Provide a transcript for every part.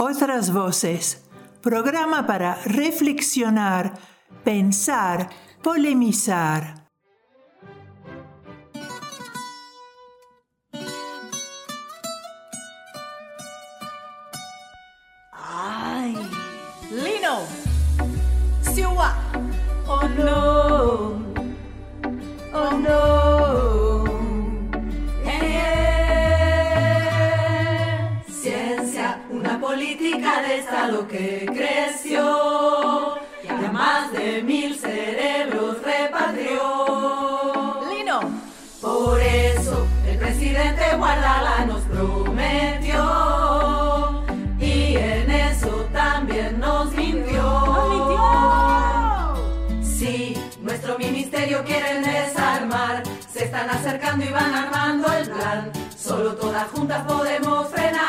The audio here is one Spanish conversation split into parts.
Otras voces. Programa para reflexionar, pensar, polemizar. ¡Ay! ¡Lino! ¡Siwa! ¡Oh no! ¡Oh no! Ciencia, una política de Estado que creció y a más de 1000 cerebros repatrió. ¡Lino! Por eso el presidente Guardala nos prometió y en eso también nos mintió. Sí, nuestro ministerio quieren desarmar, se están acercando y van armando el plan. Solo todas juntas podemos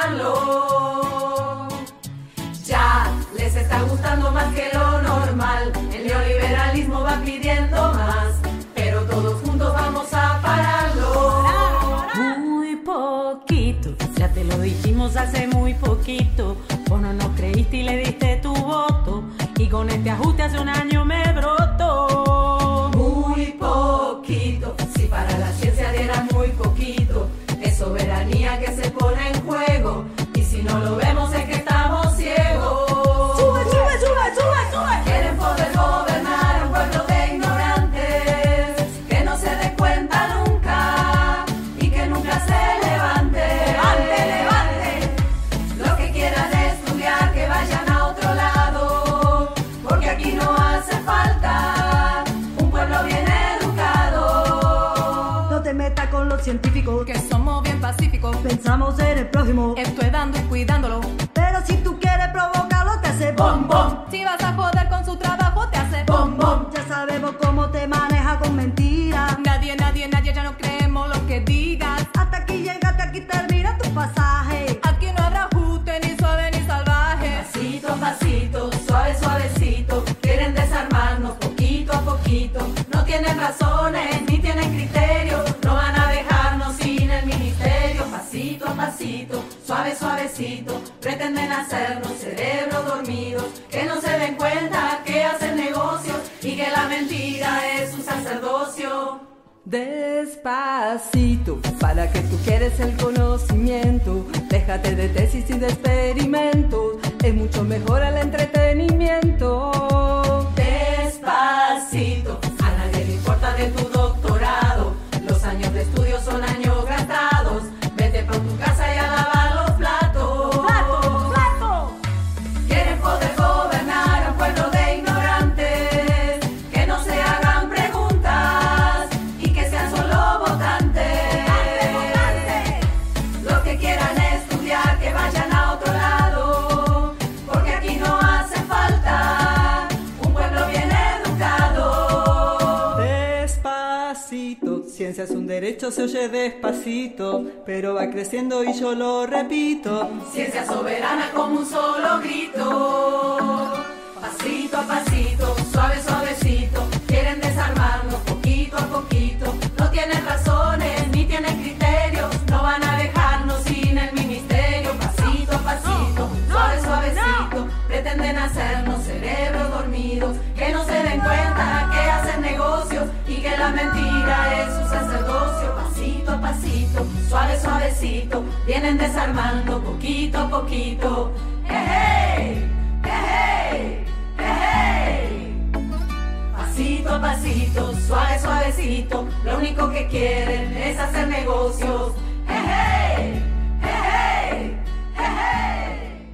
frenarlo. Ya les está gustando más que lo normal, el neoliberalismo va pidiendo más, pero todos juntos vamos a pararlo. Muy poquito, ya te lo dijimos hace muy poquito. Vos no nos creíste y le diste tu voto, y con este ajuste hace un año me brotó. Muy poquito, si para la ciencia diera muy poquito, es soberanía que se pone en juego, y si no lo vemos es que estamos ciegos. ¡Sube, sube, sube, sube, sube! Quieren poder gobernar a un pueblo de ignorantes, que no se dé cuenta nunca, y que nunca se levante. ¡Levante, levante! Los que quieran estudiar, que vayan a otro lado, porque aquí no hace falta un pueblo bien educado. No te metas con los científicos, Que somos bien pacíficos, pensamos en el prójimo. estoy dando y cuidándolo. Pero si tú quieres provocarlo, te hace bom, bom. Si vas a joder con su trabajo, te hace Bom, bom. Ya sabemos cómo te maneja con mentiras. Nadie, nadie, nadie, ya no creemos lo que digas. Hasta aquí llegaste, aquí termina tu pasaje. Aquí no habrá ajuste, ni suave ni salvaje. Pasito a pasito, suave, suavecito, quieren desarmarnos poquito a poquito. No tienen razones, ni tienen criterios, no van a dejarnos sin el ministerio. Pasito a pasito, suave, suavecito, pretenden hacernos cerebros dormidos, que no se den cuenta que hacen negocios y que la mentira es un sacerdocio. Despacito, para que tú quieres el conocimiento. Déjate de tesis y de experimentos, es mucho mejor el entretenimiento. Despacito, a nadie le importa de tu doctorado, los años de estudio son años gastados. Vete por tu casa y a lavar los platos. ¡Plato, plato! Quieren poder gobernar a un pueblo de ignorantes, que no se hagan preguntas y que sean solo votantes. Los que quieran estudiar, que vayan a otro lado, porque aquí no hace falta un pueblo bien educado. Despacito, ciencia es un derecho, se oye despacito, pero va creciendo y yo lo repito. Ciencia soberana como un solo grito. Pasito a pasito, suave, suavecito, quieren desarmarnos poquito a poquito. No tienen razones, ni tienen criterios, no van a dejarnos sin el ministerio. Pasito a pasito, suave, suavecito, pretenden hacernos cerebros dormidos, que no se den cuenta que hacen negocios y que la mentira es un sacerdocio. Pasito a pasito, suave, suavecito, vienen desarmando poquito a poquito. ¡Hey, hey! ¡Hey! Pasito a pasito, suave, suavecito, lo único que quieren es hacer negocios. ¡Hey! ¡Hey! ¡Hey!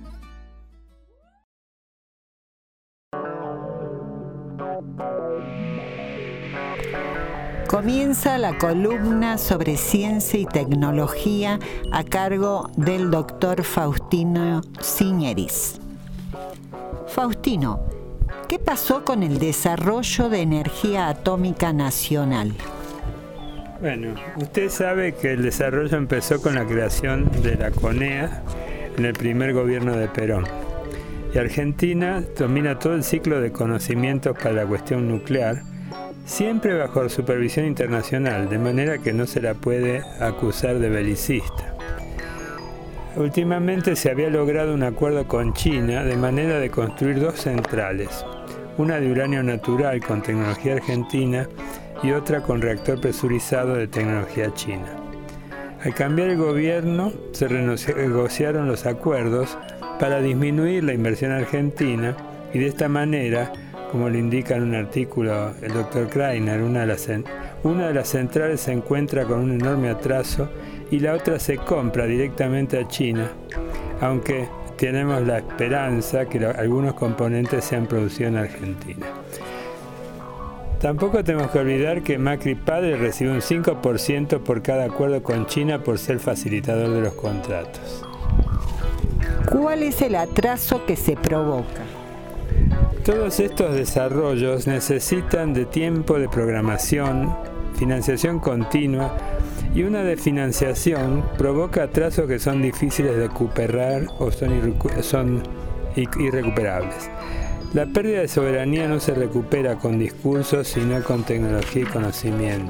Comienza la columna sobre ciencia y tecnología a cargo del doctor Faustino Signeris. Faustino, ¿qué pasó con el desarrollo de energía atómica nacional? Bueno, usted sabe que el desarrollo empezó con la creación de la CONEA en el primer gobierno de Perón. Y Argentina domina todo el ciclo de conocimientos para la cuestión nuclear, siempre bajo supervisión internacional, de manera que no se la puede acusar de belicista. Últimamente se había logrado un acuerdo con China de manera de construir 2 centrales, una de uranio natural con tecnología argentina y otra con reactor presurizado de tecnología china. Al cambiar el gobierno, se renegociaron los acuerdos para disminuir la inversión argentina y de esta manera, como lo indica en un artículo el Dr. Kreiner, una de las centrales se encuentra con un enorme atraso y la otra se compra directamente a China, aunque tenemos la esperanza que algunos componentes sean producidos en Argentina. Tampoco tenemos que olvidar que Macri padre recibe un 5% por cada acuerdo con China por ser facilitador de los contratos. ¿Cuál es el atraso que se provoca? Todos estos desarrollos necesitan de tiempo de programación, financiación continua, y una desfinanciación provoca atrasos que son difíciles de recuperar o son irrecuperables. La pérdida de soberanía no se recupera con discursos, sino con tecnología y conocimiento.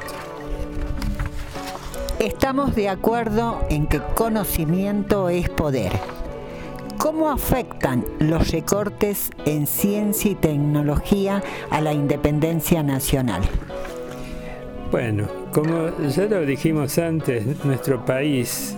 Estamos de acuerdo en que conocimiento es poder. ¿Cómo afectan los recortes en ciencia y tecnología a la independencia nacional? Bueno, como ya lo dijimos antes, nuestro país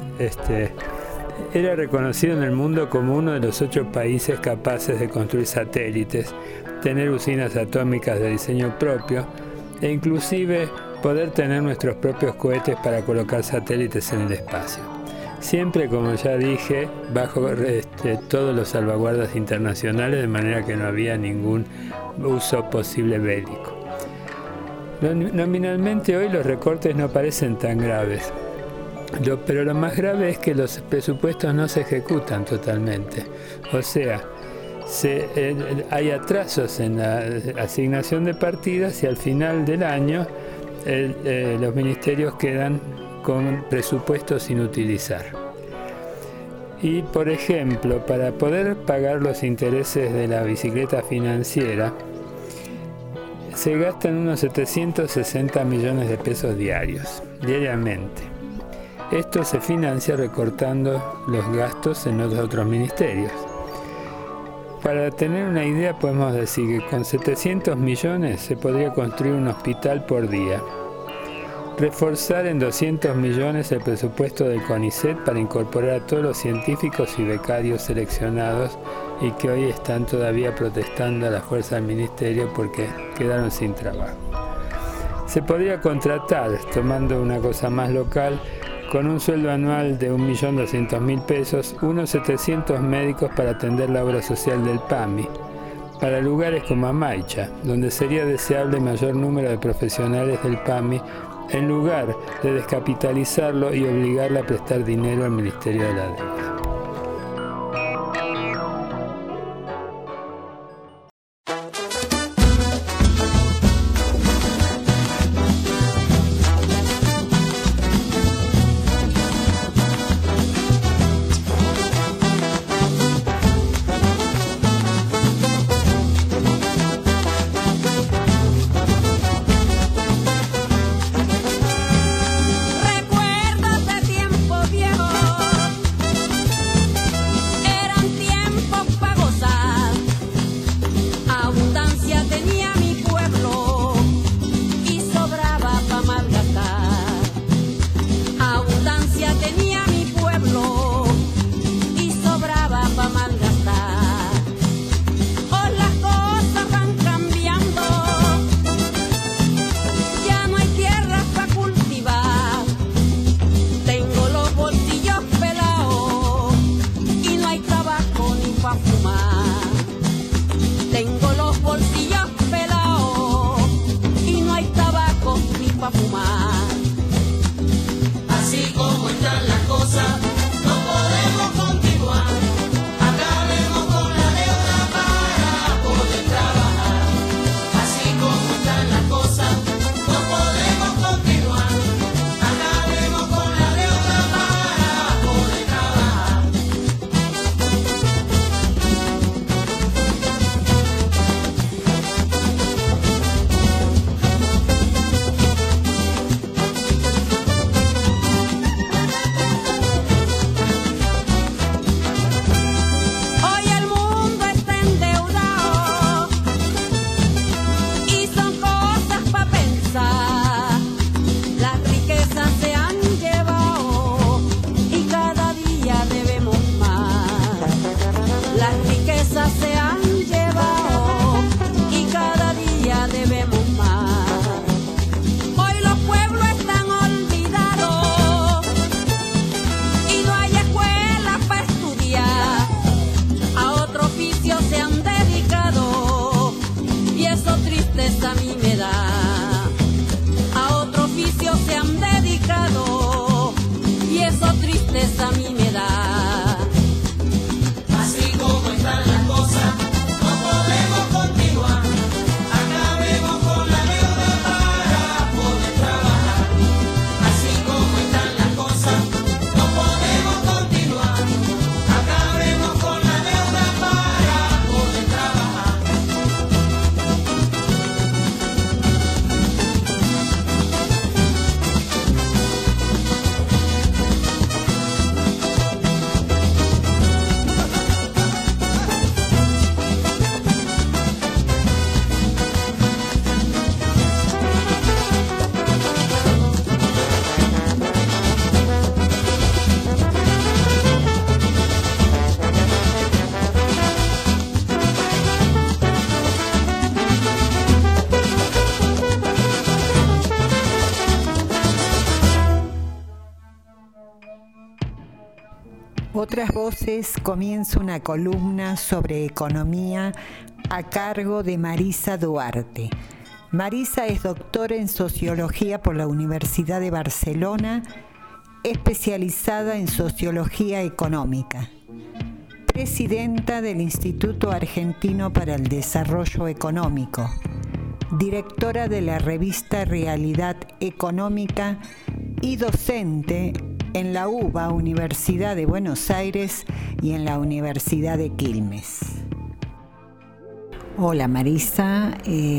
era reconocido en el mundo como uno de los 8 países capaces de construir satélites, tener usinas atómicas de diseño propio e inclusive poder tener nuestros propios cohetes para colocar satélites en el espacio. Siempre, como ya dije, bajo todos los salvaguardas internacionales, de manera que no había ningún uso posible bélico. Nominalmente hoy los recortes no parecen tan graves, pero lo más grave es que los presupuestos no se ejecutan totalmente. O sea, hay atrasos en la asignación de partidas y al final del año los ministerios quedan con presupuestos sin utilizar. Y, por ejemplo, para poder pagar los intereses de la bicicleta financiera, se gastan unos 760 millones de pesos diariamente. Esto se financia recortando los gastos en los otros ministerios. Para tener una idea, podemos decir que con 700 millones se podría construir un hospital por día. Reforzar en 200 millones el presupuesto del CONICET para incorporar a todos los científicos y becarios seleccionados y que hoy están todavía protestando a la fuerza del ministerio porque quedaron sin trabajo. Se podría contratar, tomando una cosa más local, con un sueldo anual de 1.200.000 pesos, unos 700 médicos para atender la obra social del PAMI, para lugares como Amaicha, donde sería deseable mayor número de profesionales del PAMI, en lugar de descapitalizarlo y obligarle a prestar dinero al Ministerio de la Deuda. Recuerdos de tiempo viejo Otras Voces comienza una columna sobre economía a cargo de Marisa Duarte. Marisa es doctora en Sociología por la Universidad de Barcelona, especializada en Sociología Económica. Presidenta del Instituto Argentino para el Desarrollo Económico. Directora de la revista Realidad Económica y docente en la UBA, Universidad de Buenos Aires, y en la Universidad de Quilmes. Hola Marisa,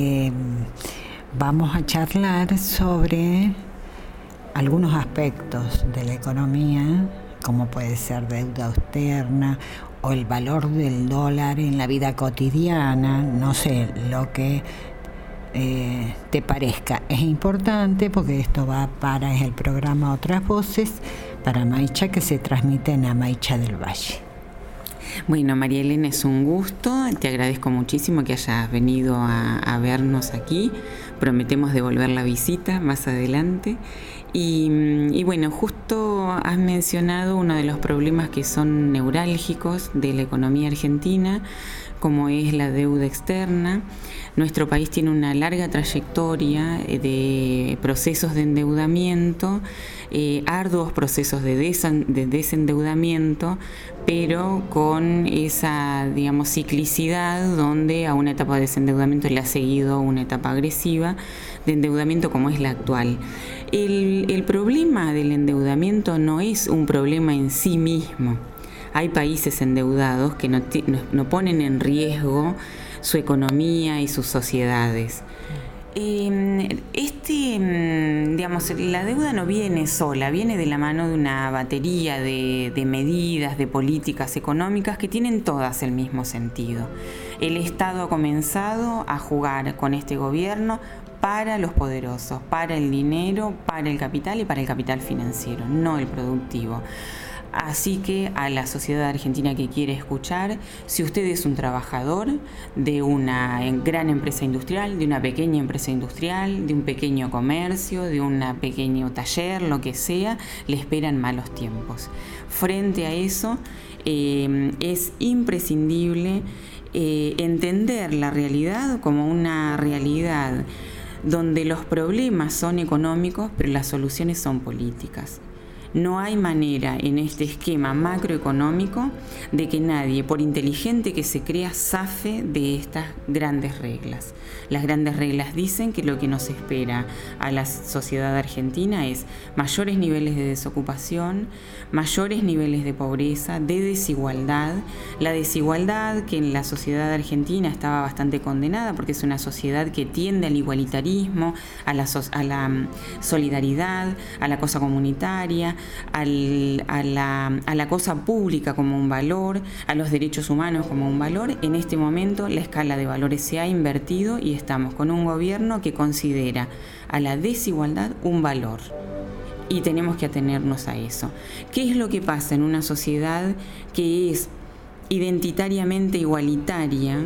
vamos a charlar sobre algunos aspectos de la economía, como puede ser deuda externa o el valor del dólar en la vida cotidiana, no sé, lo que te parezca. Es importante porque esto va para el programa Otras Voces para Maicha, que se transmite en Amaicha del Valle. Bueno, María Elena, es un gusto, te agradezco muchísimo que hayas venido a vernos aquí. Prometemos devolver la visita más adelante. Y bueno, justo has mencionado uno de los problemas que son neurálgicos de la economía argentina, como es la deuda externa. Nuestro país tiene una larga trayectoria de procesos de endeudamiento, arduos procesos de desendeudamiento, pero con esa, digamos, ciclicidad donde a una etapa de desendeudamiento le ha seguido una etapa agresiva de endeudamiento como es la actual. El problema del endeudamiento no es un problema en sí mismo. Hay países endeudados que no ponen en riesgo su economía y sus sociedades. Digamos, la deuda no viene sola, viene de la mano de una batería de medidas, de políticas económicas que tienen todas el mismo sentido. El Estado ha comenzado a jugar con este gobierno para los poderosos, para el dinero, para el capital y para el capital financiero, no el productivo. Así que a la sociedad argentina que quiere escuchar, si usted es un trabajador de una gran empresa industrial, de una pequeña empresa industrial, de un pequeño comercio, de un pequeño taller, lo que sea, le esperan malos tiempos. Frente a eso, es imprescindible entender la realidad como una realidad donde los problemas son económicos, pero las soluciones son políticas. No hay manera en este esquema macroeconómico de que nadie, por inteligente que se crea, zafe de estas grandes reglas. Las grandes reglas dicen que lo que nos espera a la sociedad argentina es mayores niveles de desocupación, mayores niveles de pobreza, de desigualdad. La desigualdad que en la sociedad argentina estaba bastante condenada porque es una sociedad que tiende al igualitarismo, a la solidaridad, a la cosa comunitaria, a la cosa pública como un valor, a los derechos humanos como un valor. En este momento la escala de valores se ha invertido y estamos con un gobierno que considera a la desigualdad un valor. Y tenemos que atenernos a eso. ¿Qué es lo que pasa en una sociedad que es identitariamente igualitaria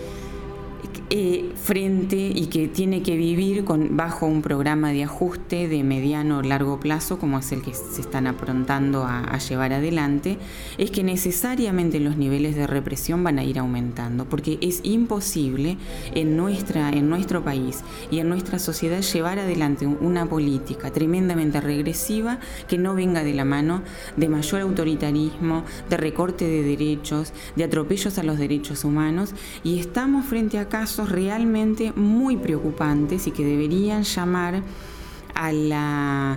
frente y que tiene que vivir bajo un programa de ajuste de mediano o largo plazo, como es el que se están aprontando a llevar adelante? Es que necesariamente los niveles de represión van a ir aumentando, porque es imposible en nuestro país y en nuestra sociedad llevar adelante una política tremendamente regresiva que no venga de la mano de mayor autoritarismo, de recorte de derechos, de atropellos a los derechos humanos, y estamos frente a casos realmente muy preocupantes y que deberían llamar a la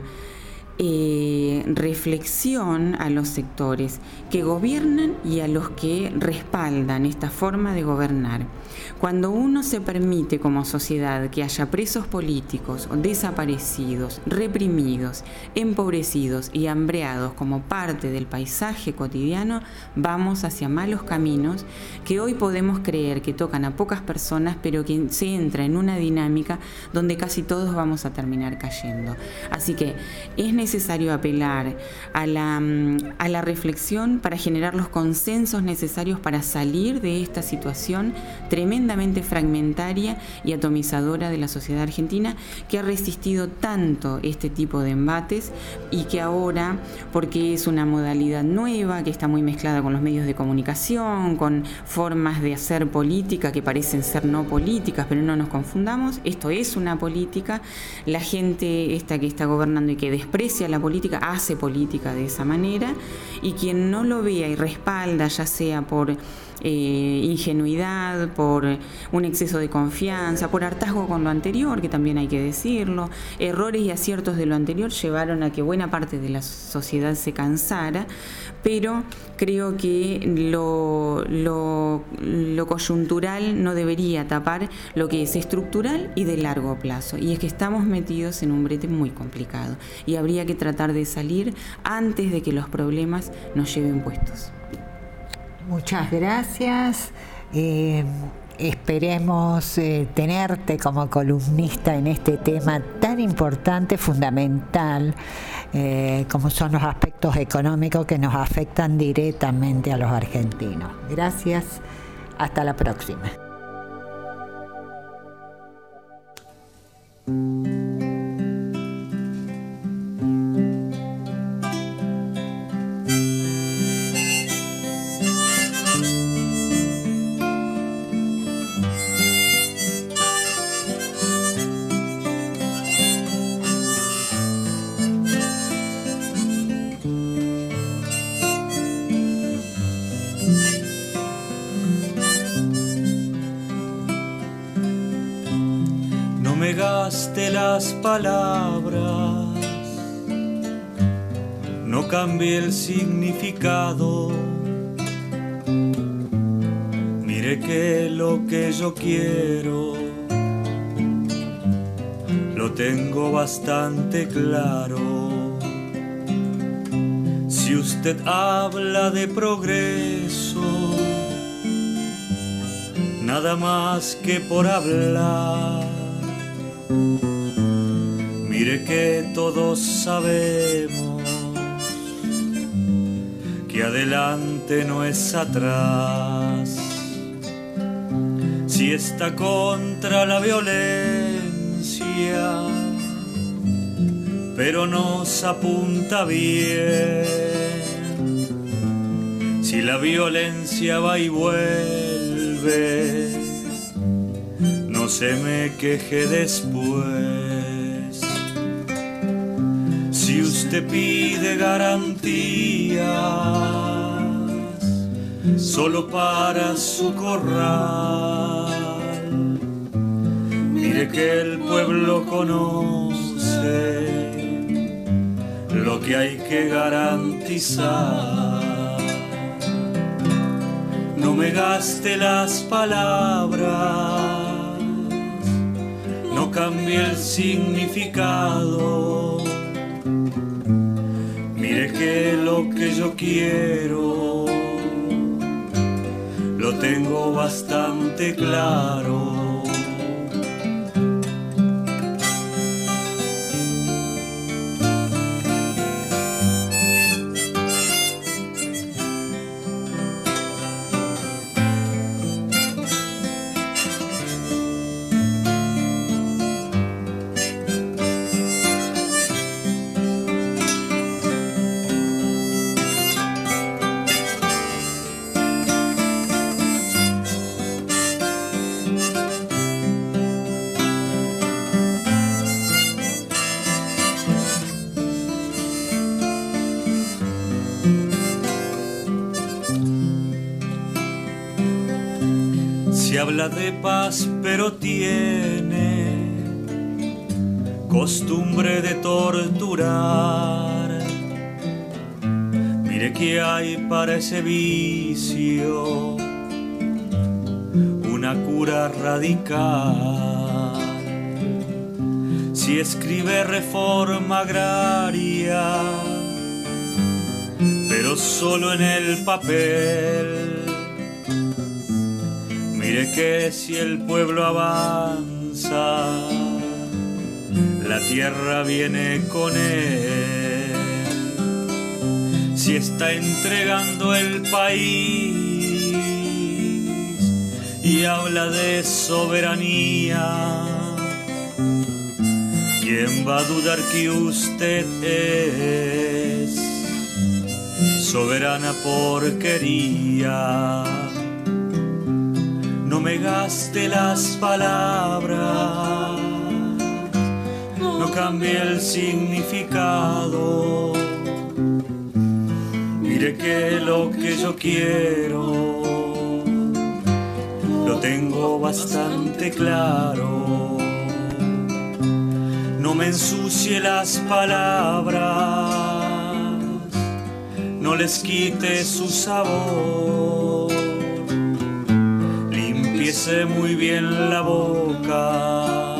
reflexión a los sectores que gobiernan y a los que respaldan esta forma de gobernar. Cuando uno se permite como sociedad que haya presos políticos, desaparecidos, reprimidos, empobrecidos y hambreados como parte del paisaje cotidiano, vamos hacia malos caminos que hoy podemos creer que tocan a pocas personas, pero que se entra en una dinámica donde casi todos vamos a terminar cayendo. Así que es necesario apelar a la reflexión para generar los consensos necesarios para salir de esta situación tremendamente fragmentaria y atomizadora de la sociedad argentina, que ha resistido tanto este tipo de embates y que ahora, porque es una modalidad nueva que está muy mezclada con los medios de comunicación, con formas de hacer política que parecen ser no políticas, pero no nos confundamos, esto es una política. La gente esta que está gobernando y que desprecia la política hace política de esa manera, y quien no lo vea y respalda, ya sea por ingenuidad, por un exceso de confianza, por hartazgo con lo anterior, que también hay que decirlo, errores y aciertos de lo anterior llevaron a que buena parte de la sociedad se cansara, pero creo que lo coyuntural no debería tapar lo que es estructural y de largo plazo, y es que estamos metidos en un brete muy complicado y habría que tratar de salir antes de que los problemas nos lleven puestos. Muchas gracias. Esperemos tenerte como columnista en este tema tan importante, fundamental, como son los aspectos económicos que nos afectan directamente a los argentinos. Gracias. Hasta la próxima. De las palabras, no cambie el significado. Mire que lo que yo quiero lo tengo bastante claro. Si usted habla de progreso, nada más que por hablar, mire que todos sabemos que adelante no es atrás. Si está contra la violencia, pero nos apunta bien. Si la violencia va y vuelve, no se me queje después. Si usted pide garantías solo para su corral, mire que el pueblo conoce lo que hay que garantizar. No me gaste las palabras, no cambie el significado. Mire que lo que yo quiero lo tengo bastante claro. Habla de paz, pero tiene costumbre de torturar. Mire que hay para ese vicio una cura radical. Si escribe reforma agraria, pero solo en el papel, mire que si el pueblo avanza, la tierra viene con él. Si está entregando el país y habla de soberanía, ¿quién va a dudar que usted es soberana porquería? No me gaste las palabras, no cambie el significado. Mire que lo que yo quiero lo tengo bastante claro. No me ensucie las palabras, no les quite su sabor. Limpiese muy bien la boca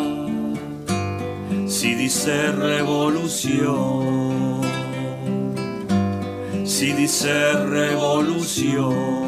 si dice revolución, si dice revolución.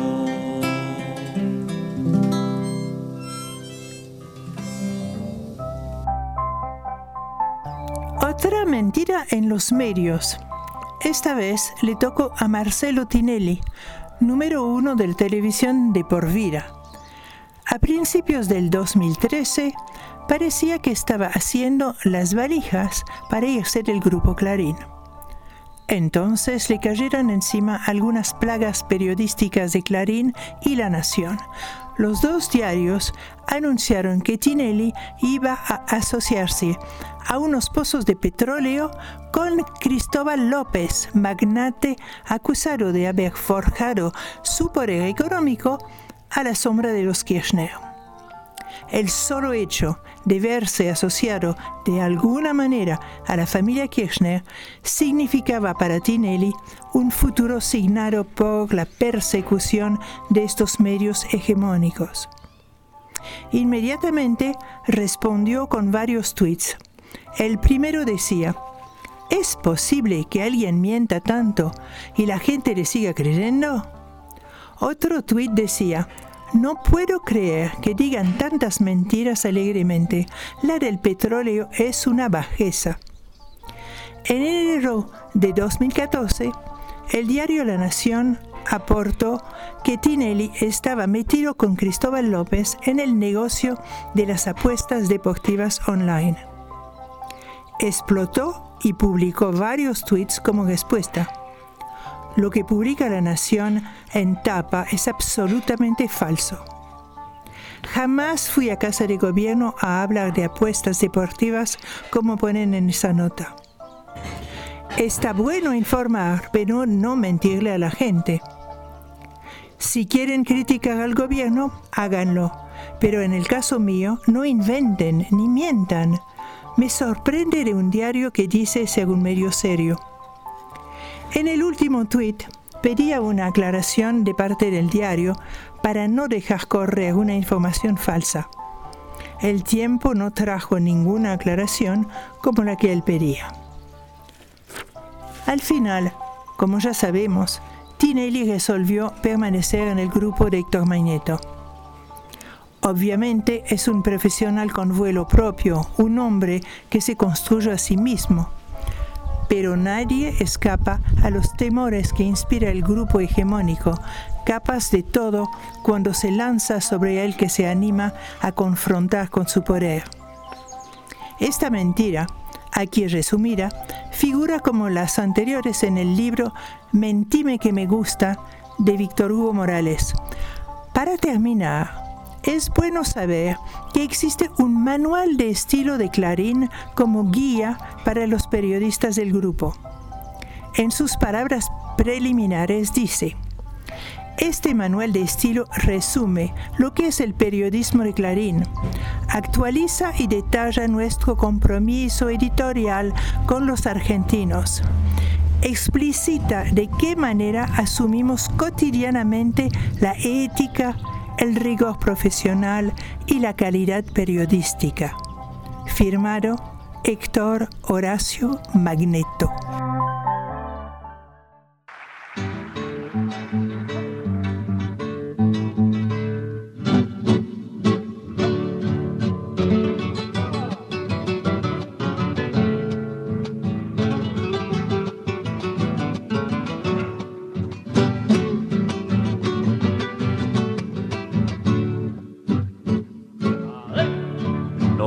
Otra mentira en los medios. Esta vez le tocó a Marcelo Tinelli, número 1 de televisión de por vida. A principios del 2013, parecía que estaba haciendo las valijas para irse del grupo Clarín. Entonces le cayeron encima algunas plagas periodísticas de Clarín y La Nación. Los dos diarios anunciaron que Tinelli iba a asociarse a unos pozos de petróleo con Cristóbal López, magnate acusado de haber forjado su poder económico a la sombra de los Kirchner. El solo hecho de verse asociado de alguna manera a la familia Kirchner significaba para Tinelli un futuro signado por la persecución de estos medios hegemónicos. Inmediatamente respondió con varios tweets. El primero decía: ¿es posible que alguien mienta tanto y la gente le siga creyendo? Otro tuit decía: no puedo creer que digan tantas mentiras alegremente. La del petróleo es una bajeza. En enero de 2014, el diario La Nación aportó que Tinelli estaba metido con Cristóbal López en el negocio de las apuestas deportivas online. Explotó y publicó varios tweets como respuesta. Lo que publica La Nación en tapa es absolutamente falso. Jamás fui a Casa de Gobierno a hablar de apuestas deportivas como ponen en esa nota. Está bueno informar, pero no mentirle a la gente. Si quieren criticar al gobierno, háganlo. Pero en el caso mío, no inventen ni mientan. Me sorprende de un diario que dice ser un medio serio. En el último tuit pedía una aclaración de parte del diario para no dejar correr una información falsa. El Tiempo no trajo ninguna aclaración como la que él pedía. Al final, como ya sabemos, Tinelli resolvió permanecer en el grupo de Héctor Magneto. Obviamente es un profesional con vuelo propio, un hombre que se construye a sí mismo. Pero nadie escapa a los temores que inspira el grupo hegemónico, capaz de todo cuando se lanza sobre el que se anima a confrontar con su poder. Esta mentira, aquí resumida, figura como las anteriores en el libro Mentime que me gusta, de Víctor Hugo Morales. Para terminar, es bueno saber que existe un manual de estilo de Clarín como guía para los periodistas del grupo. En sus palabras preliminares dice: este manual de estilo resume lo que es el periodismo de Clarín, actualiza y detalla nuestro compromiso editorial con los argentinos, explicita de qué manera asumimos cotidianamente la ética, el rigor profesional y la calidad periodística. Firmado Héctor Horacio Magneto.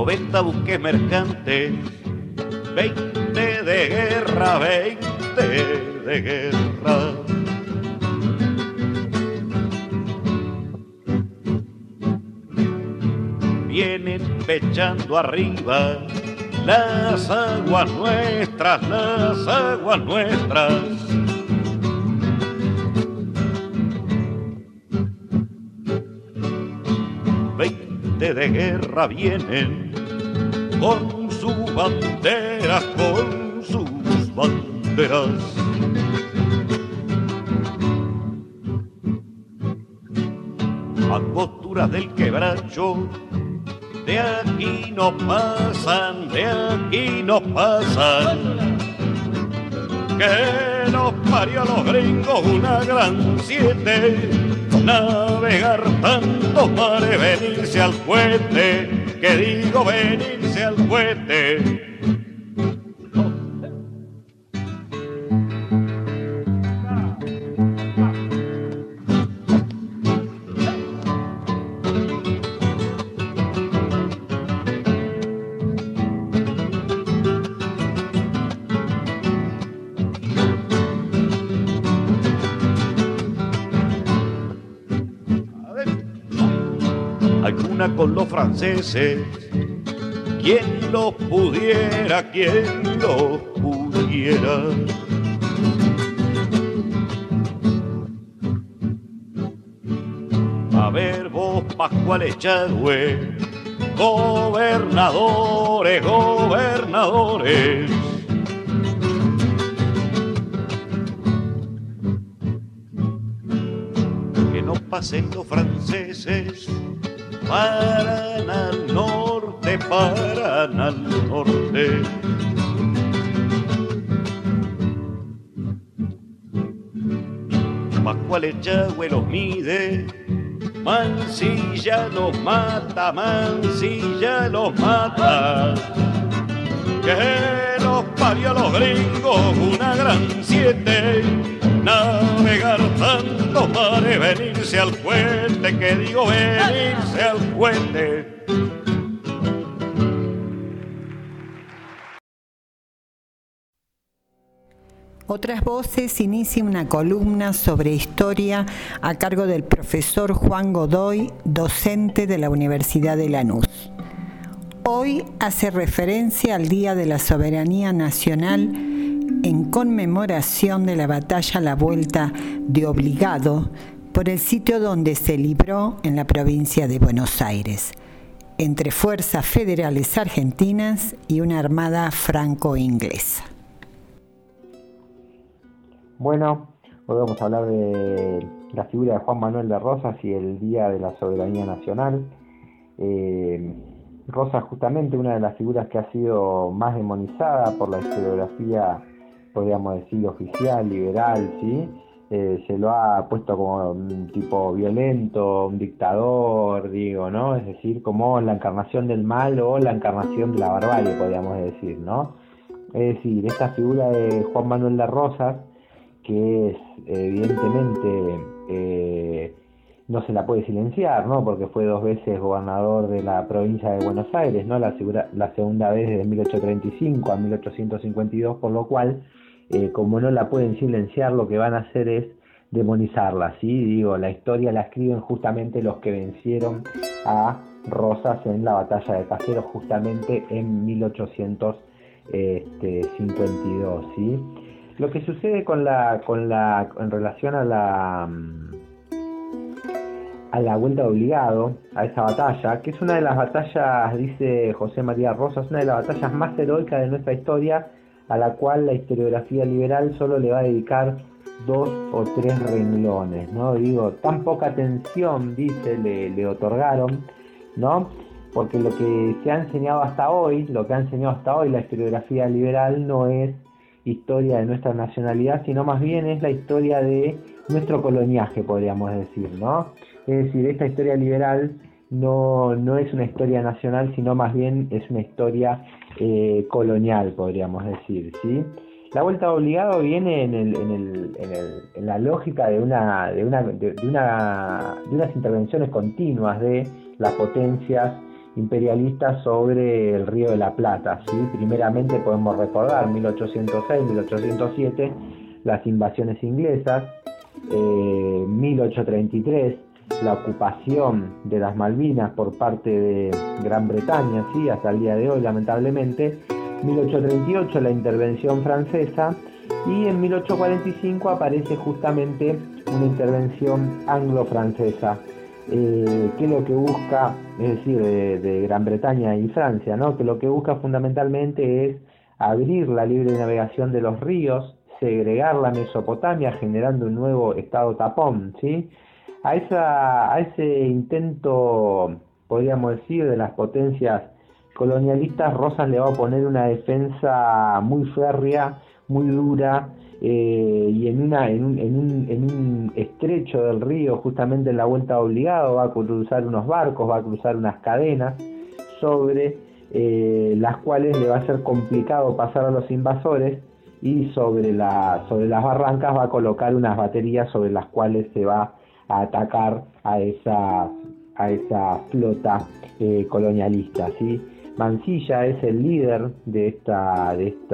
90 buques mercantes, 20 de guerra, 20 de guerra. Vienen pechando arriba las aguas nuestras, las aguas nuestras. De guerra vienen con sus banderas, con sus banderas. A costuras del quebracho, de aquí no pasan, de aquí no pasan. Que nos parió a los gringos una gran 7. Navegar tantos mares, venirse al puente, que digo venirse al puente. Con los franceses, quien los pudiera, quien los pudiera. A ver vos, Pascual Echagüe, gobernadores, gobernadores. Que no pasen los franceses, paran al norte, paran al norte. Pascual Echagüe los mide, Mansilla los mata, Mansilla los mata. Que los parió a los gringos una gran 7. Navegar tantos mares, venirse al puente, que digo venirse al puente. Otras Voces inicia una columna sobre historia a cargo del profesor Juan Godoy, docente de la Universidad de Lanús. Hoy hace referencia al Día de la Soberanía Nacional en conmemoración de la batalla a la Vuelta de Obligado por el sitio donde se libró en la provincia de Buenos Aires, entre fuerzas federales argentinas y una armada franco-inglesa. Bueno, hoy vamos a hablar de la figura de Juan Manuel de Rosas y el Día de la Soberanía Nacional. Rosas, justamente una de las figuras que ha sido más demonizada por la historiografía, podríamos decir, oficial, liberal, ¿sí? Se lo ha puesto como un tipo violento, un dictador, digo, ¿no? Es decir, como la encarnación del mal o la encarnación de la barbarie, podríamos decir, ¿no? Es decir, esta figura de Juan Manuel de Rosas, que es evidentemente no se la puede silenciar, ¿no? Porque fue 2 veces gobernador de la provincia de Buenos Aires, ¿no? La segunda vez desde 1835 a 1852, por lo cual, como no la pueden silenciar, lo que van a hacer es demonizarla, ¿sí? Digo, la historia la escriben justamente los que vencieron a Rosas en la batalla de Caseros, justamente en 1852, ¿sí? Lo que sucede en relación a la Vuelta de Obligado, a esa batalla, que es una de las batallas, dice José María Rosas, una de las batallas más heroicas de nuestra historia, a la cual la historiografía liberal solo le va a dedicar 2 o 3 renglones, ¿no? Digo, tan poca atención, dice, le otorgaron, ¿no? Porque lo que se ha enseñado hasta hoy, la historiografía liberal no es historia de nuestra nacionalidad, sino más bien es la historia de nuestro coloniaje, podríamos decir, ¿no? Es decir, esta historia liberal no es una historia nacional, sino más bien es una historia colonial, podríamos decir, ¿sí? La Vuelta de Obligado viene en la lógica de unas intervenciones continuas de las potencias imperialistas sobre el Río de la Plata, ¿sí? Primeramente podemos recordar 1806-1807 las invasiones inglesas, 1833 la ocupación de las Malvinas por parte de Gran Bretaña, ¿sí? Hasta el día de hoy lamentablemente, 1838 la intervención francesa, y en 1845 aparece justamente una intervención anglo-francesa, que lo que busca, es decir, de Gran Bretaña y Francia, ¿no? Que lo que busca fundamentalmente es abrir la libre navegación de los ríos, segregar la Mesopotamia generando un nuevo estado tapón, ¿sí? A ese intento, podríamos decir, de las potencias colonialistas, Rosas le va a oponer una defensa muy férrea, muy dura, y en un estrecho del río, justamente en la vuelta obligado, va a cruzar unos barcos, va a cruzar unas cadenas sobre las cuales le va a ser complicado pasar a los invasores, y sobre las barrancas va a colocar unas baterías sobre las cuales se va a atacar a esa flota colonialista, ¿sí? Mansilla es el líder de esta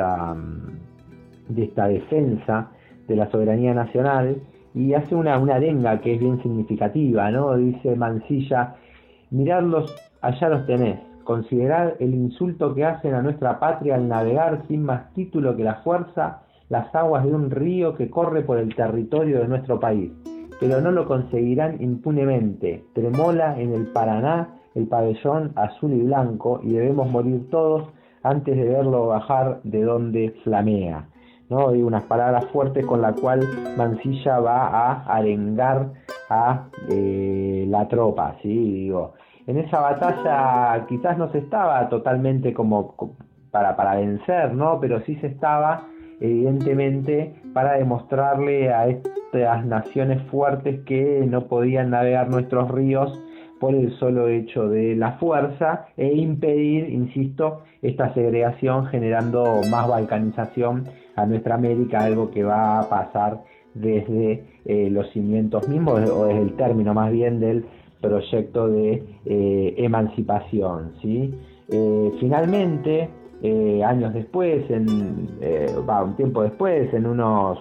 defensa de la soberanía nacional, y hace una arenga que es bien significativa, ¿no? Dice Mansilla: miradlos, allá los tenés, considerad el insulto que hacen a nuestra patria al navegar sin más título que la fuerza las aguas de un río que corre por el territorio de nuestro país, pero no lo conseguirán impunemente. Tremola en el Paraná el pabellón azul y blanco, y debemos morir todos antes de verlo bajar de donde flamea, ¿no? Y unas palabras fuertes con la cual Mansilla va a arengar a la tropa, ¿sí? Digo, en esa batalla quizás no se estaba totalmente como para vencer, ¿no? Pero sí se estaba, evidentemente, para demostrarle a estas naciones fuertes que no podían navegar nuestros ríos por el solo hecho de la fuerza, e impedir, insisto, esta segregación, generando más balcanización a nuestra América, algo que va a pasar desde los cimientos mismos, o desde el término más bien del proyecto de emancipación, ¿sí? Finalmente, años después, un tiempo después, en unos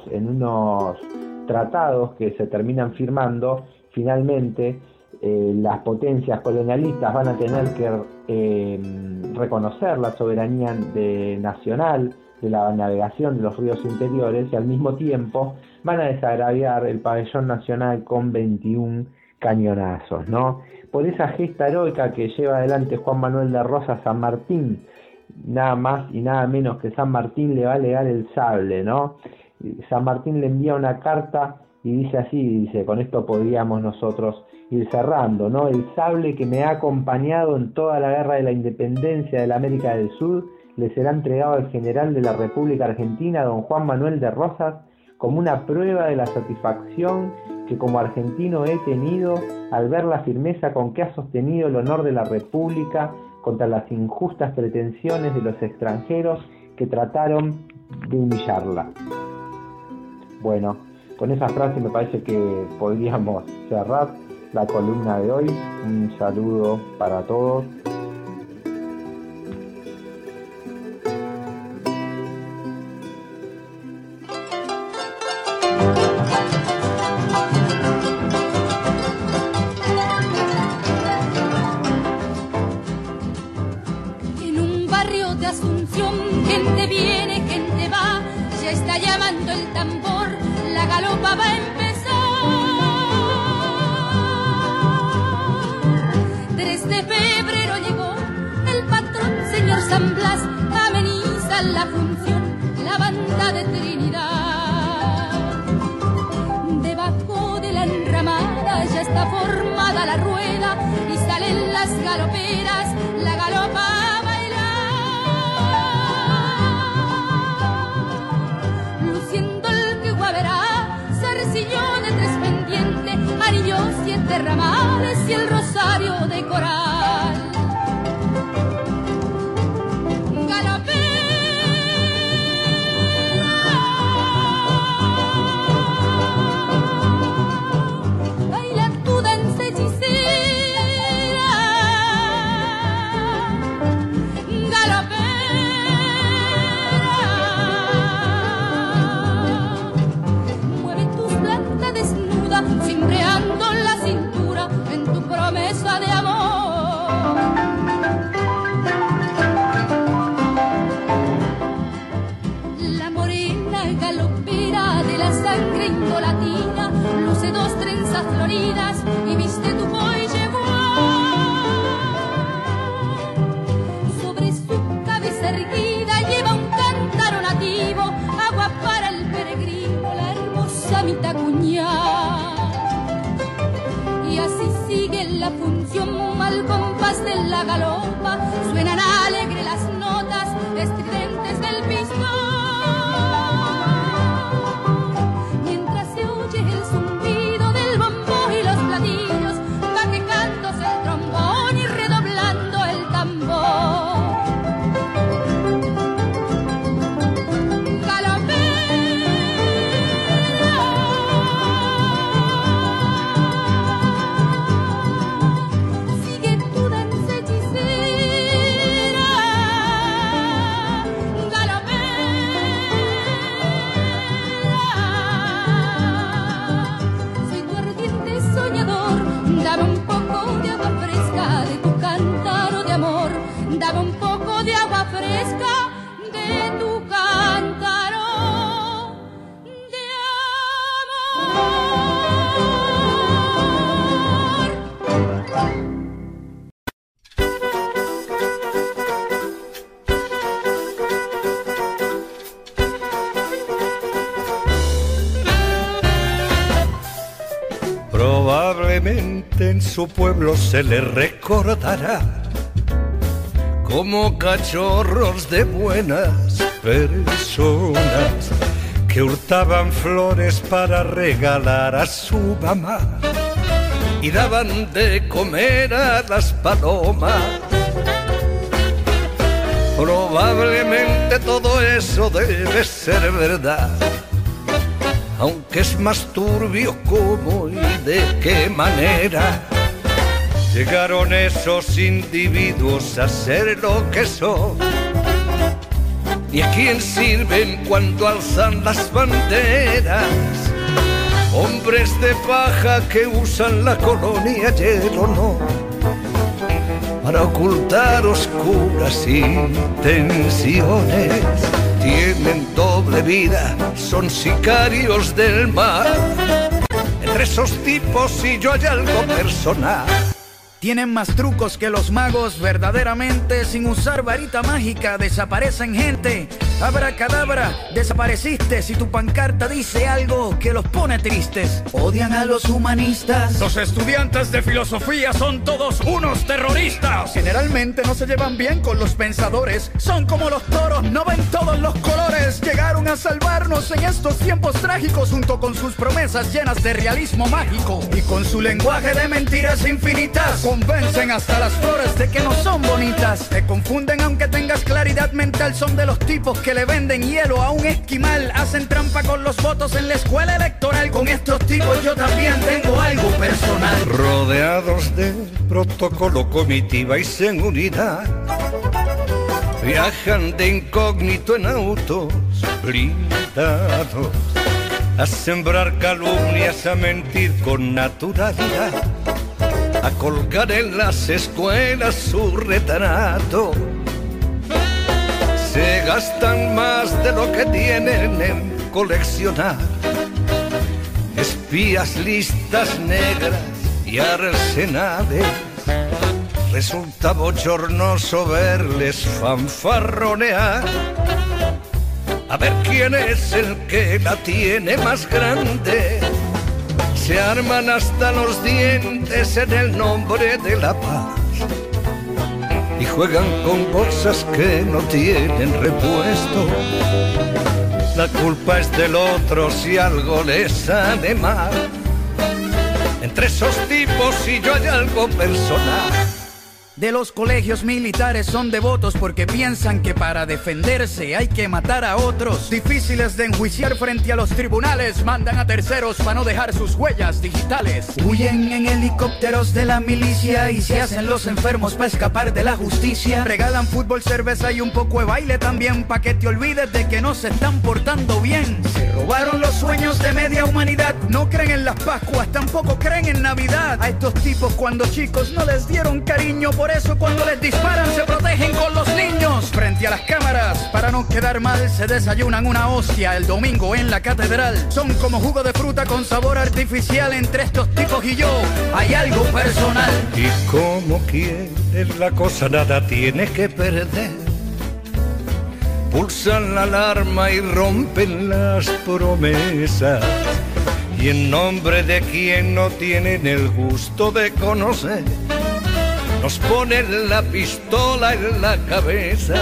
tratados que se terminan firmando, finalmente las potencias colonialistas van a tener que reconocer la soberanía nacional de la navegación de los ríos interiores, y al mismo tiempo van a desagraviar el pabellón nacional con 21 cañonazos, ¿no? Por esa gesta heroica que lleva adelante Juan Manuel de Rosas, San Martín, nada más y nada menos que San Martín, le va a legar el sable, ¿no? San Martín le envía una carta y dice así, con esto podríamos nosotros ir cerrando, ¿no? El sable que me ha acompañado en toda la guerra de la independencia de la América del Sur le será entregado al general de la República Argentina, don Juan Manuel de Rosas, como una prueba de la satisfacción que como argentino he tenido al ver la firmeza con que ha sostenido el honor de la República contra las injustas pretensiones de los extranjeros que trataron de humillarla. Bueno, con esa frase me parece que podríamos cerrar la columna de hoy. Un saludo para todos. En un barrio de Asunción, gente viene, gente va, ya está llamando el tambor, la galopa va a empezar. 3 de febrero llegó el patrón, señor San Blas, ameniza la función, la banda de Trinidad. Debajo de la enramada ya está formada la rueda y salen las galoperas, la galopa a bailar. Luciendo el que guaverá, zarcillo de 3 pendientes, anillos 7 ramales y el rosario de coral. Baila tu danza hechicera, heridas y viste tu cuello sobre su cabeza erguida lleva un cántaro nativo, agua para el peregrino, la hermosa mitacuñá. Y así sigue la función al compás de la galopa, suenan alegre las notas estridentes del pistón. Mientras se oye el zumbido del bombo y los platillos, va quejándose el trombón y redoblando el tambor. Dame un poco de agua fresca de tu cántaro de amor. Probablemente en su pueblo se le recordará como cachorros de buenas personas que hurtaban flores para regalar a su mamá y daban de comer a las palomas. Probablemente todo eso debe ser verdad, aunque es más turbio cómo y de qué manera llegaron esos individuos a ser lo que son, y a quién sirven cuando alzan las banderas. Hombres de paja que usan la colonia y el honor para ocultar oscuras intenciones. Tienen doble vida, son sicarios del mal. Entre esos tipos y yo hay algo personal. Tienen más trucos que los magos, verdaderamente. Sin usar varita mágica desaparecen gente. Abracadabra, desapareciste si tu pancarta dice algo que los pone tristes. Odian a los humanistas. Los estudiantes de filosofía son todos unos terroristas. Generalmente no se llevan bien con los pensadores. Son como los toros, no ven todos los colores. Llegaron a salvarnos en estos tiempos trágicos junto con sus promesas llenas de realismo mágico. Y con su lenguaje de mentiras infinitas convencen hasta las flores de que no son bonitas. Te confunden aunque tengas claridad mental. Son de los tipos que le venden hielo a un esquimal. Hacen trampa con los votos en la escuela electoral. Con estos tipos yo también tengo algo personal. Rodeados de protocolo, comitiva y seguridad, viajan de incógnito en autos blindados, a sembrar calumnias, a mentir con naturalidad, a colgar en las escuelas su retrato. Se gastan más de lo que tienen en coleccionar espías, listas negras y arsenales. Resulta bochornoso verles fanfarronear, a ver quién es el que la tiene más grande. Se arman hasta los dientes en el nombre de la paz y juegan con bolsas que no tienen repuesto. La culpa es del otro si algo les sale mal. Entre esos tipos y yo hay algo personal. De los colegios militares son devotos porque piensan que para defenderse hay que matar a otros. Difíciles de enjuiciar frente a los tribunales, mandan a terceros para no dejar sus huellas digitales. Huyen en helicópteros de la milicia y se hacen los enfermos para escapar de la justicia. Regalan fútbol, cerveza y un poco de baile también, pa' que te olvides de que no se están portando bien. Se robaron los sueños de media humanidad, no creen en las Pascuas, tampoco creen en Navidad. A estos tipos cuando chicos no les dieron cariño, por eso cuando les disparan se protegen con los niños. Frente a las cámaras, para no quedar mal, se desayunan una hostia el domingo en la catedral. Son como jugo de fruta con sabor artificial. Entre estos tipos y yo hay algo personal. Y como quieres la cosa, nada tiene que perder. Pulsan la alarma y rompen las promesas. Y en nombre de quien no tienen el gusto de conocer, nos ponen la pistola en la cabeza.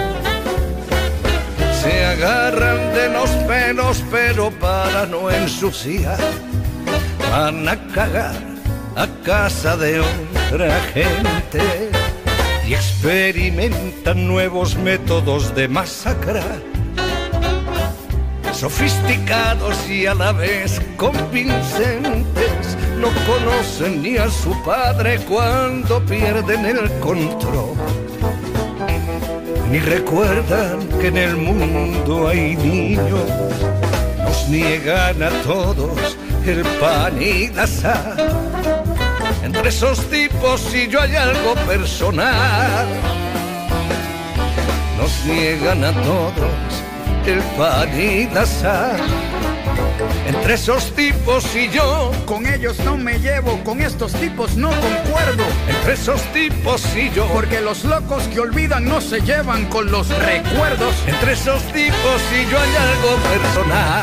Se agarran de los pelos, pero para no ensuciar, van a cagar a casa de otra gente y experimentan nuevos métodos de masacrar, sofisticados y a la vez convincentes. No conocen ni a su padre cuando pierden el control, ni recuerdan que en el mundo hay niños. Nos niegan a todos el pan y la sal. Entre esos tipos y yo hay algo personal. Nos niegan a todos el pan y la sal. Entre esos tipos y yo, con ellos no me llevo, con estos tipos no concuerdo. Entre esos tipos y yo, porque los locos que olvidan no se llevan con los recuerdos. Entre esos tipos y yo hay algo personal.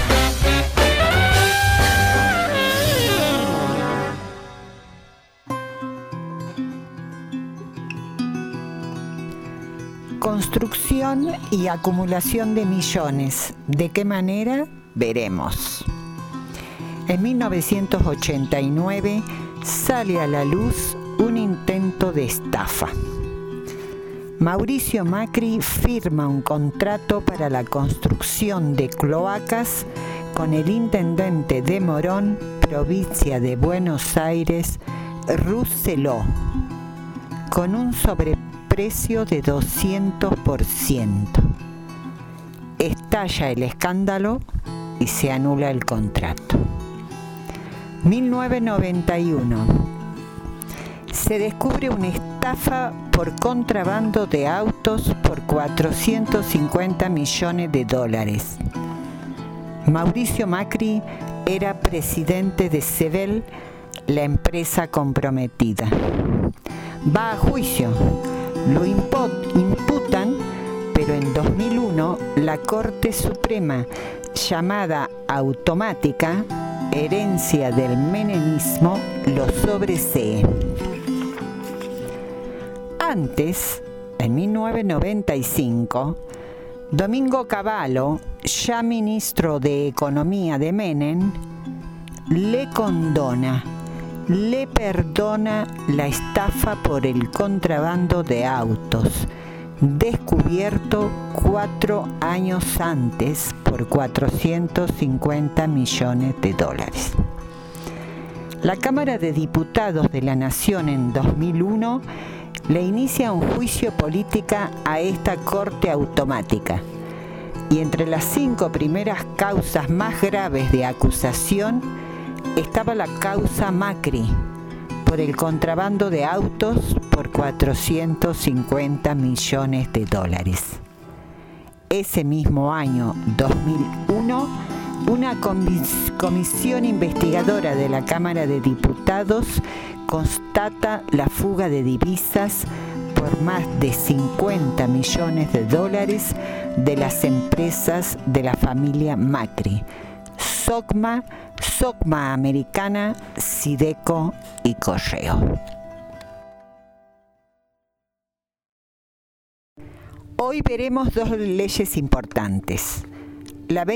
Construcción y acumulación de millones. ¿De qué manera? Veremos. En 1989 sale a la luz un intento de estafa. Mauricio Macri firma un contrato para la construcción de cloacas con el intendente de Morón, provincia de Buenos Aires, Rousselot, con un sobreprecio de 200%. Estalla el escándalo y se anula el contrato. 1991. Se descubre una estafa por contrabando de autos por 450 millones de dólares. Mauricio Macri era presidente de Sebel, la empresa comprometida. Va a juicio, lo imputan, pero en 2001 la Corte Suprema, llamada automática, herencia del menemismo, lo sobresee. Antes, en 1995, Domingo Cavallo, ya ministro de Economía de Menem, le condona, le perdona la estafa por el contrabando de autos, descubierto 4 años antes por 450 millones de dólares. La Cámara de Diputados de la Nación en 2001 le inicia un juicio político a esta corte automática, y entre las 5 primeras causas más graves de acusación estaba la causa Macri por el contrabando de autos por 450 millones de dólares. Ese mismo año, 2001, una comisión investigadora de la Cámara de Diputados constata la fuga de divisas por más de 50 millones de dólares de las empresas de la familia Macri: Socma, Socma Americana, Sideco y Correo. Hoy veremos 2 leyes importantes. La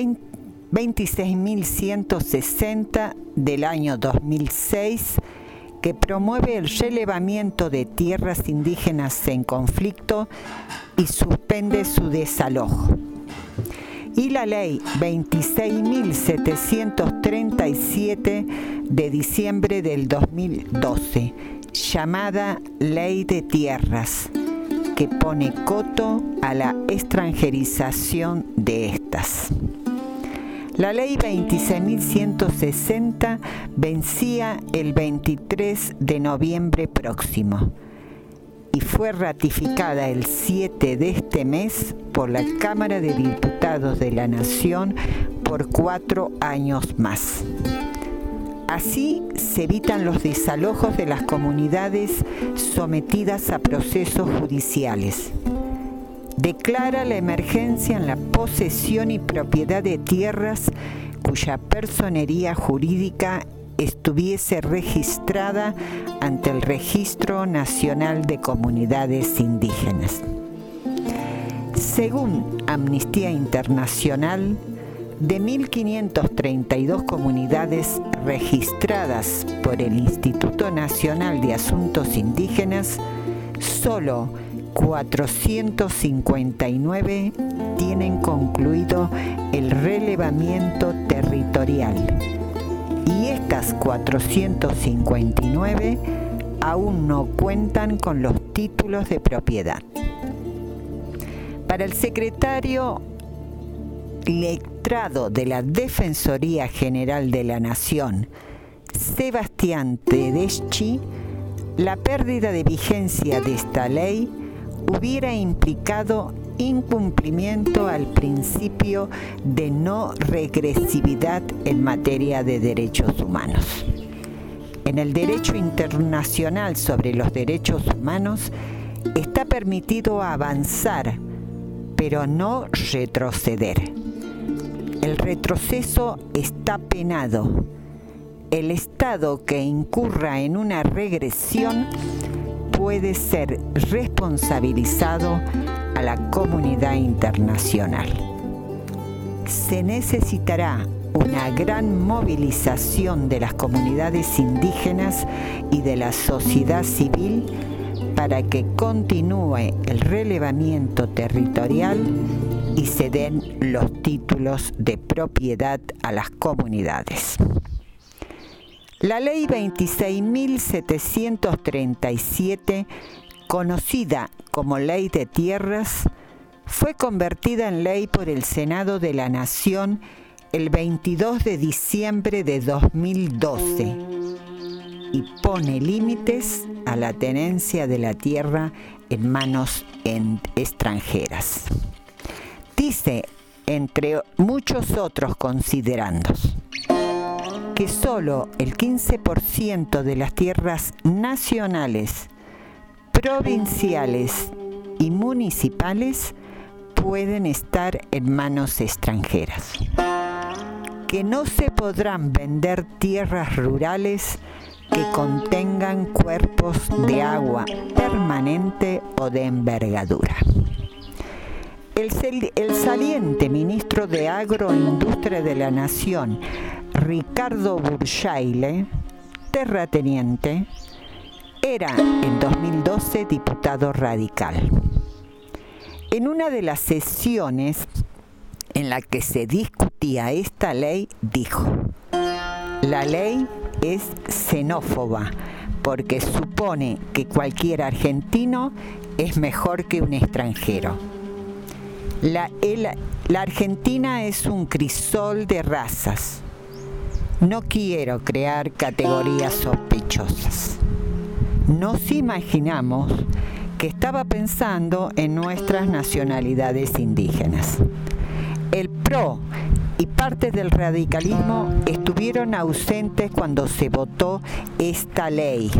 26.160 del año 2006, que promueve el relevamiento de tierras indígenas en conflicto y suspende su desalojo. Y la ley 26.737 de diciembre del 2012, llamada Ley de Tierras, que pone coto a la extranjerización de estas. La ley 26.160 vencía el 23 de noviembre próximo. y fue ratificada el 7 de este mes por la Cámara de Diputados de la Nación por 4 años más. Así se evitan los desalojos de las comunidades sometidas a procesos judiciales. Declara la emergencia en la posesión y propiedad de tierras cuya personería jurídica estuviese registrada ante el Registro Nacional de Comunidades Indígenas. Según Amnistía Internacional, de 1.532 comunidades registradas por el Instituto Nacional de Asuntos Indígenas, solo 459 tienen concluido el relevamiento territorial y estas 459 aún no cuentan con los títulos de propiedad. Para el secretario letrado de la Defensoría General de la Nación, Sebastián Tedeschi, la pérdida de vigencia de esta ley hubiera implicado incumplimiento al principio de no regresividad en materia de derechos humanos. En el derecho internacional sobre los derechos humanos está permitido avanzar, pero no retroceder. El retroceso está penado. El Estado que incurra en una regresión puede ser responsabilizado a la comunidad internacional. Se necesitará una gran movilización de las comunidades indígenas y de la sociedad civil para que continúe el relevamiento territorial y se den los títulos de propiedad a las comunidades. La Ley 26.737, conocida como Ley de Tierras, fue convertida en ley por el Senado de la Nación el 22 de diciembre de 2012 y pone límites a la tenencia de la tierra en manos extranjeras. Dice, entre muchos otros considerandos, que solo el 15% de las tierras nacionales, provinciales y municipales pueden estar en manos extranjeras. Que no se podrán vender tierras rurales que contengan cuerpos de agua permanente o de envergadura. El saliente ministro de Agroindustria de la Nación, Ricardo Burjaile, terrateniente, era en 2012 diputado radical. En una de las sesiones en la que se discutía esta ley, dijo: la ley es xenófoba porque supone que cualquier argentino es mejor que un extranjero. La Argentina es un crisol de razas. No quiero crear categorías sospechosas. Nos imaginamos que estaba pensando en nuestras nacionalidades indígenas. El PRO y parte del radicalismo estuvieron ausentes cuando se votó esta ley.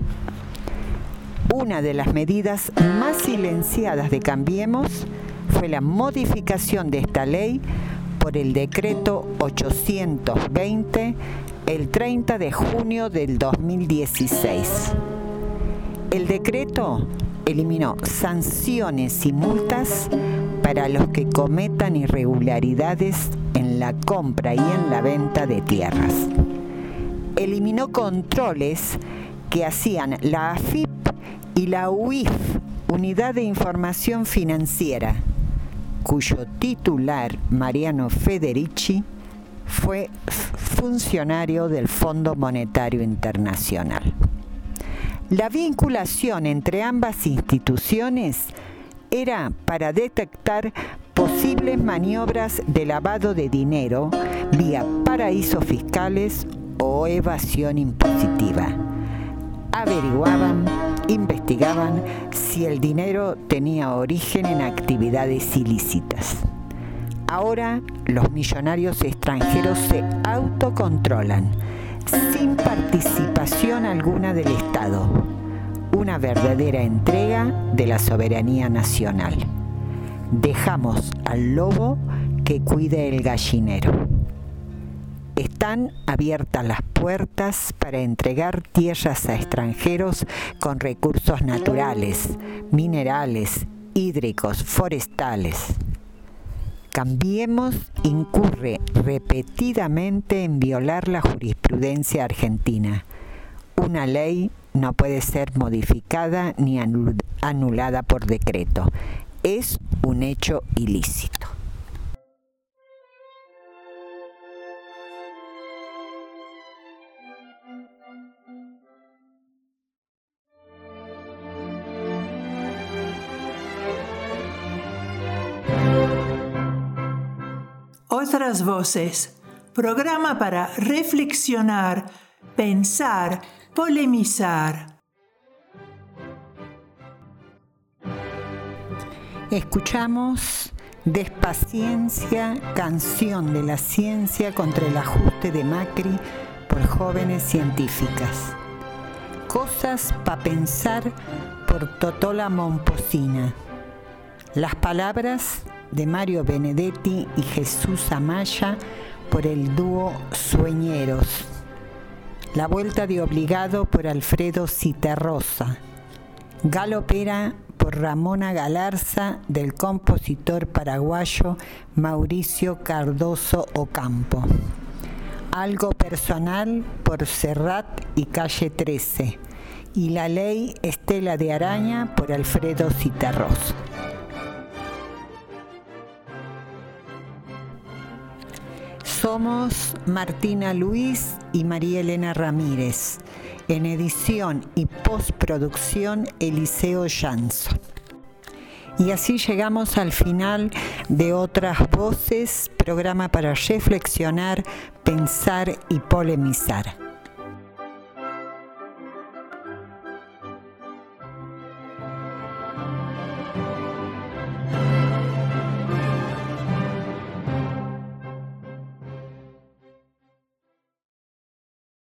Una de las medidas más silenciadas de Cambiemos fue la modificación de esta ley por el decreto 820 el 30 de junio del 2016. El decreto eliminó sanciones y multas para los que cometan irregularidades en la compra y en la venta de tierras. Eliminó controles que hacían la AFIP y la UIF, Unidad de Información Financiera, cuyo titular, Mariano Federici, fue funcionario del Fondo Monetario Internacional. La vinculación entre ambas instituciones era para detectar posibles maniobras de lavado de dinero vía paraísos fiscales o evasión impositiva. Averiguaban investigaban si el dinero tenía origen en actividades ilícitas. Ahora los millonarios extranjeros se autocontrolan, sin participación alguna del Estado. Una verdadera entrega de la soberanía nacional. Dejamos al lobo que cuide el gallinero. Están abiertas las puertas para entregar tierras a extranjeros con recursos naturales, minerales, hídricos, forestales. Cambiemos incurre repetidamente en violar la jurisprudencia argentina. Una ley no puede ser modificada ni anulada por decreto. Es un hecho ilícito. Otras voces, programa para reflexionar, pensar, polemizar. Escuchamos Despaciencia, canción de la ciencia contra el ajuste de Macri por jóvenes científicas. Cosas pa' pensar por Totola Momposina. Las palabras de Mario Benedetti y Jesús Amaya por el dúo Sueñeros. La vuelta de obligado por Alfredo Citarrosa. Galopera por Ramona Galarza del compositor paraguayo Mauricio Cardoso Ocampo. Algo personal por Serrat y Calle 13. Y La ley Estela de Araña por Alfredo Citarrosa. Somos Martina Luis y María Elena Ramírez. En edición y postproducción, Eliseo Jansson. Y así llegamos al final de Otras Voces, programa para reflexionar, pensar y polemizar.